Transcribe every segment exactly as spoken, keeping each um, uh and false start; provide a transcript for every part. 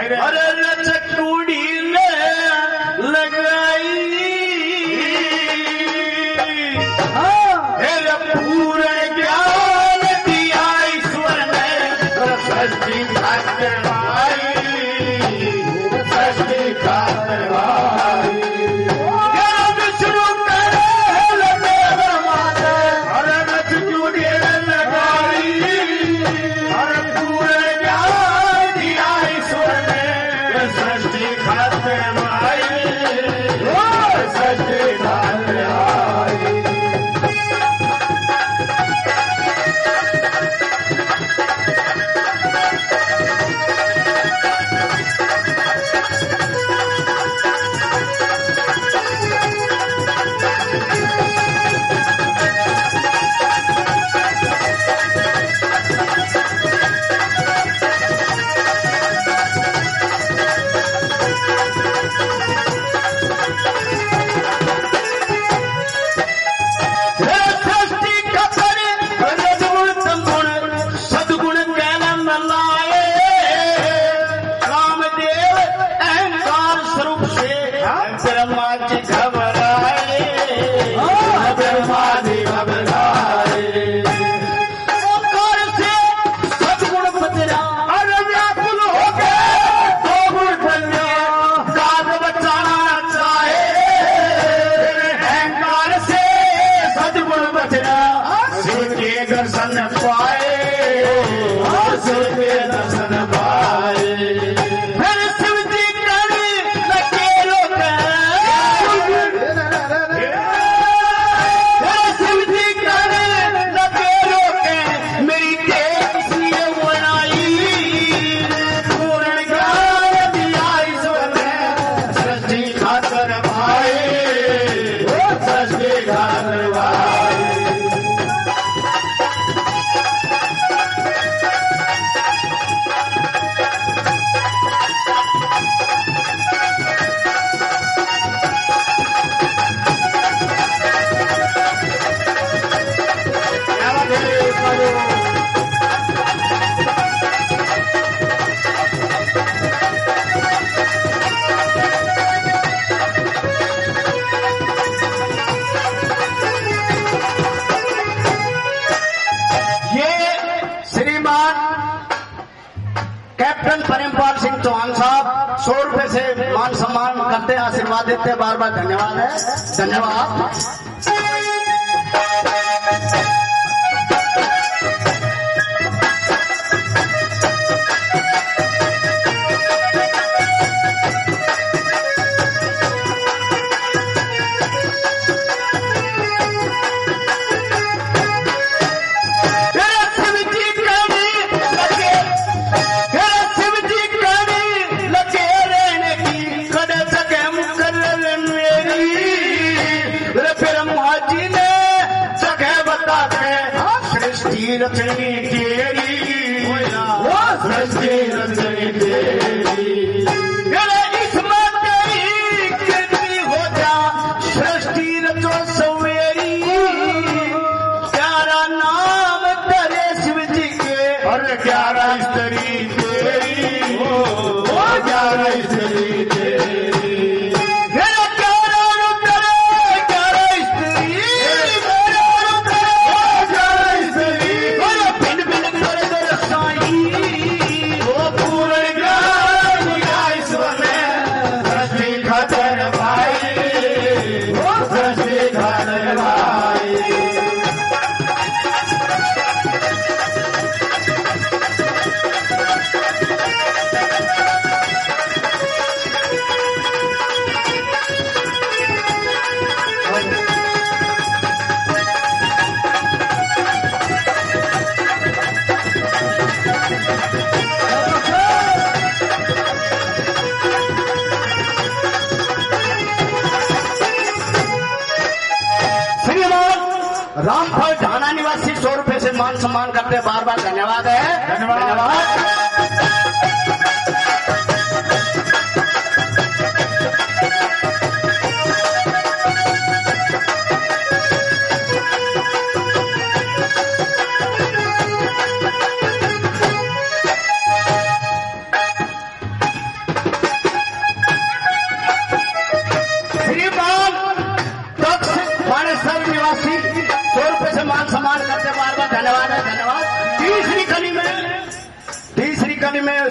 अरे लचकूड़ी ने लगाई पूरे ज्ञान दिया ईश्वर ने सृष्टि खातिर भाई सृष्टि खातिर भाई विष्णु करे माता अरे लचकूड़ी ने लगाई अरे पूरे ज्ञान दिया ईश्वर ने सृष्टि खातिर भाई सृष्टि खातिर भाई सौ रुपए से मान सम्मान करते हैं, आशीर्वाद देते हैं, बार बार धन्यवाद है। धन्यवाद। रचनी तेरी सृष्टि रचनी तेरी इसमें तेरी कृति हो जा सृष्टि रचो सवेरी प्यारा नाम तेरे शिव जी के और ग्यारह स्त्री तेरी ग्यारह स्त्री तेरी रामफल ढाना निवासी सौ रुपए से मान सम्मान करते हैं, बार बार धन्यवाद है। धन्यवाद, धन्यवाद।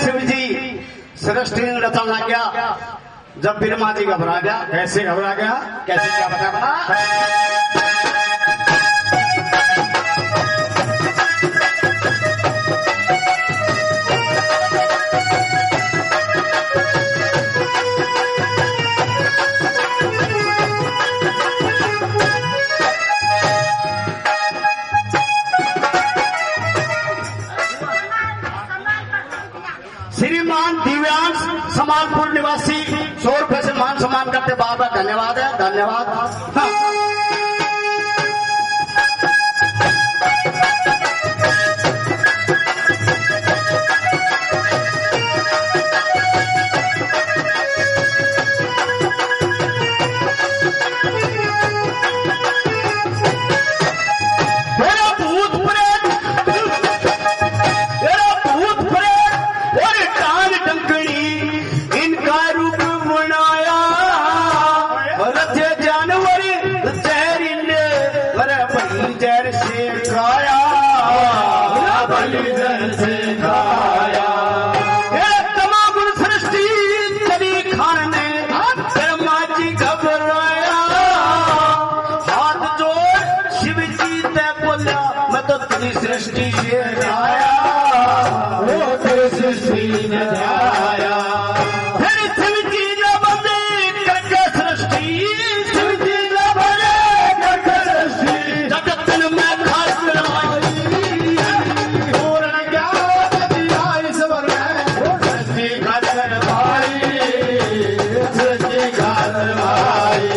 शिव जी सृष्टि रचना लग गया। जब ब्रह्मा जी घबरा गया। कैसे घबरा गया? कैसे क्या बता बता श्रीमान दिव्यांश समालपुर निवासी सौ रुपए से मान सम्मान करते बार बार धन्यवाद है। धन्यवाद। हाँ। सृष्टि आया वो तेरे सृष्टि में आया फिर शिव जी ने बंदे करके सृष्टि शिव जी ने बंदे करके सृष्टि जगत में खास करवाई पूर्ण ज्ञान दिया ईश्वर ने सृष्टि का करवाई सृष्टि का करवाई।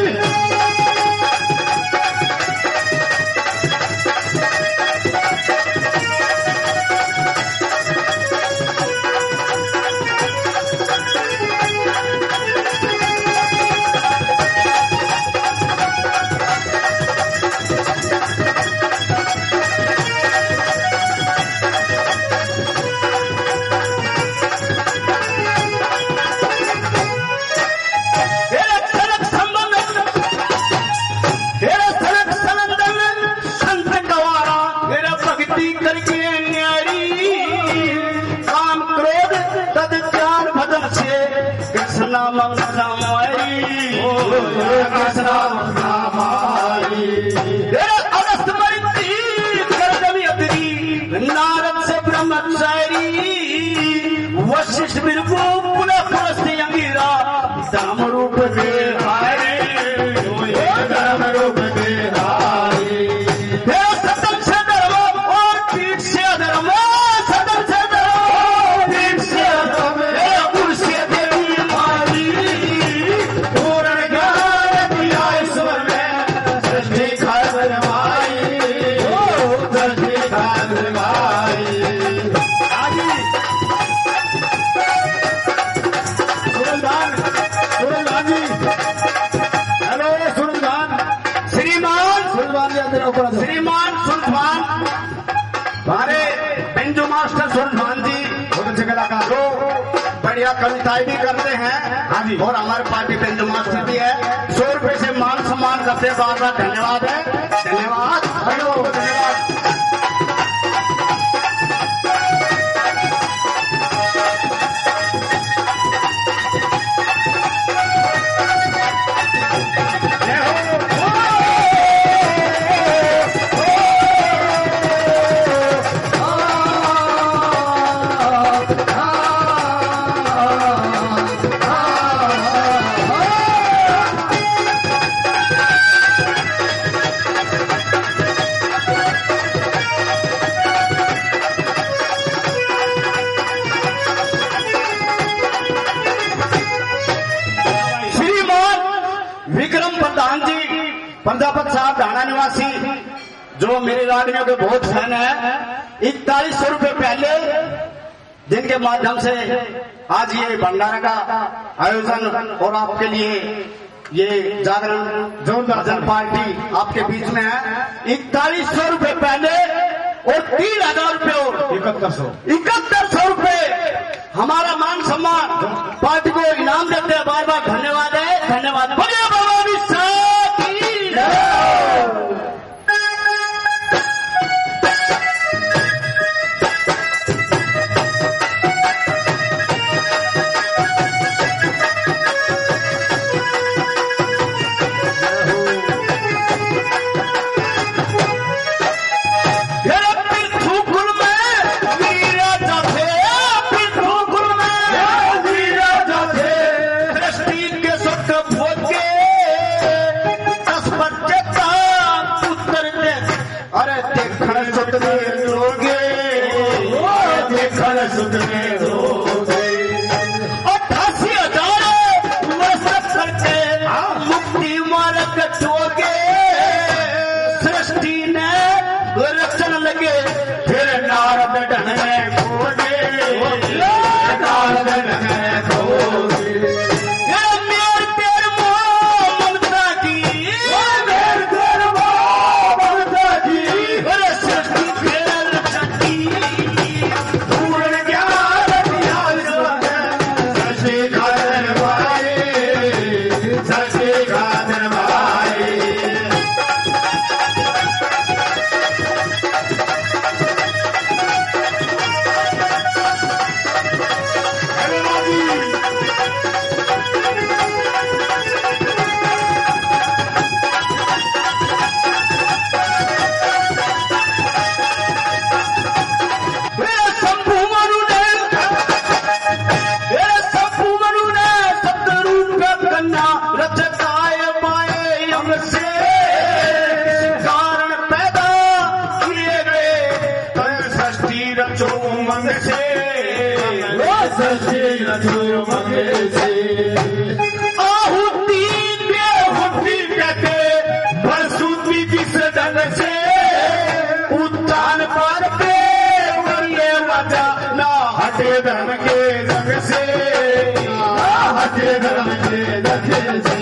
नारद से ब्रह्मचारी वशिष्ठ बिल्कुल पुनः पुरस्ते अंगीरा धर्म रूप दे हारे धर्म रूप दे हारे सतम से धर्म और पीठ से अधर्म सतम से धर्म पीठ से अधर्म गुरु से देवी मारी पूर्ण ज्ञान दिया ईश्वर में सृष्टि करवाई सृष्टि करवाई। हेलो सुल्तान श्रीमान सुल्तान श्रीमान सुल्तान हमारे बिंदु मास्टर सुल्तान जी बहुत अच्छे कलाकार जो बढ़िया कविताएं भी करते हैं। हाँ जी। और हमारे पार्टी बिंदु मास्टर भी है। सौ रुपए से मान सम्मान करते हैं। बार बार धन्यवाद है। धन्यवाद। हेलो धन्यवाद। पंजाबत साहब ढाणा निवासी जो मेरे रागनियों के बहुत फैन है। इकतालीस सौ रुपए पहले जिनके माध्यम से आज ये भंडारा का आयोजन और आपके लिए ये जागरण जोन भजन पार्टी आपके बीच में है। इकतालीस सौ रुपए पहले और तीन हजार रुपये और इकहत्तर सौ इकहत्तर सौ रुपए हमारा मान सम्मान पार्टी को इनाम देते हैं। बार बार धन्यवाद है। धन्यवाद। बढ़िया बाबा सृष्टि रचो मगे से आहुति बेहुति कहते प्रसूति किस ढंग से उत्थान पर पे बोले मजा ना हटे धर्म के रंग से ना हटे धर्म के रंग से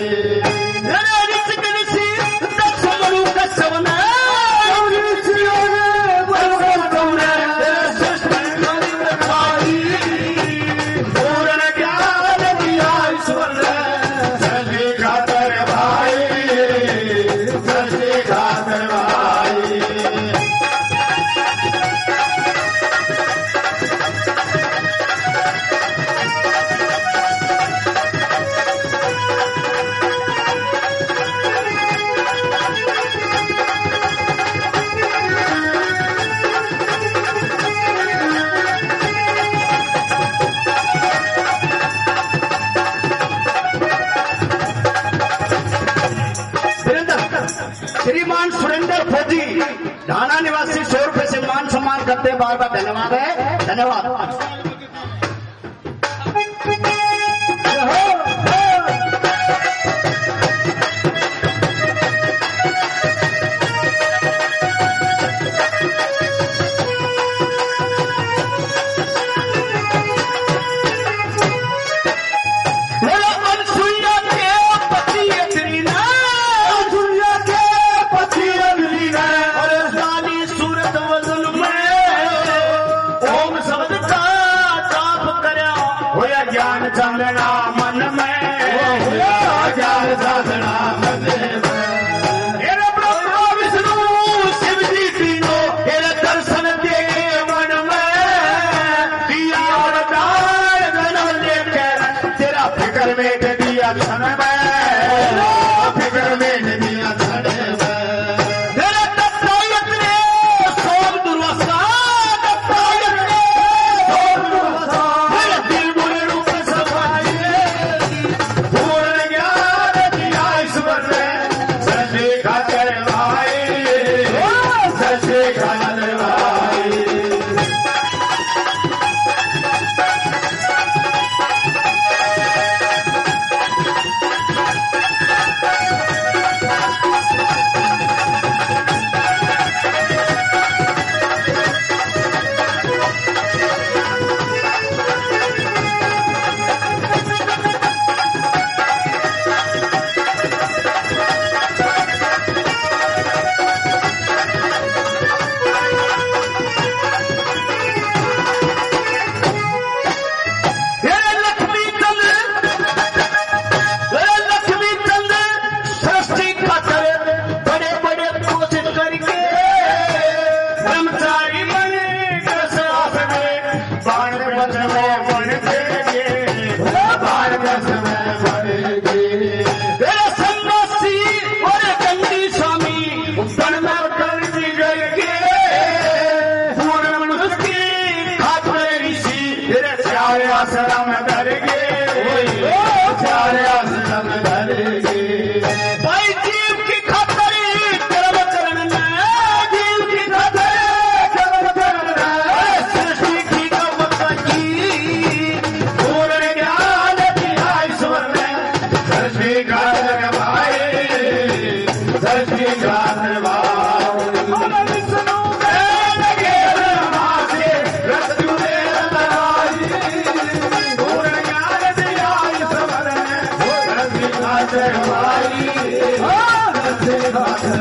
श्रीमान सुरेंद्र फौजी ढाना निवासी सौ रुपए से मान सम्मान करते हैं। बार बार धन्यवाद है। धन्यवाद। ज्ञान चांदना मन में ज्ञान चांदना मन में हेरे ब्रह्मा विष्णु शिव जी तीनों हेरे दर्शन दे मन में दिया और दान जन्म लेकर तेरा फिक्र में दिया क्षण में फिक्र में दिया क्षण में तेरे दत्तायत ने सोम दुर्वासा दत्तायत ने सोम दुर्वासा मेरे दिल मुझे रूप सफाई पूर्ण ज्ञान दिया ईश्वर ने सृष्टि का करवाई सृष्टि का करवाई आश्रम धरगे चारे आश्रम धरगे भाई जीव की खातिर कर्म चरण में जीव की खातिर कर्म चरण में सृष्टि की कमता की पूर्ण ज्ञान दिया ईश्वर ने सृष्टि का करवाए सृष्टि का करवाए Hare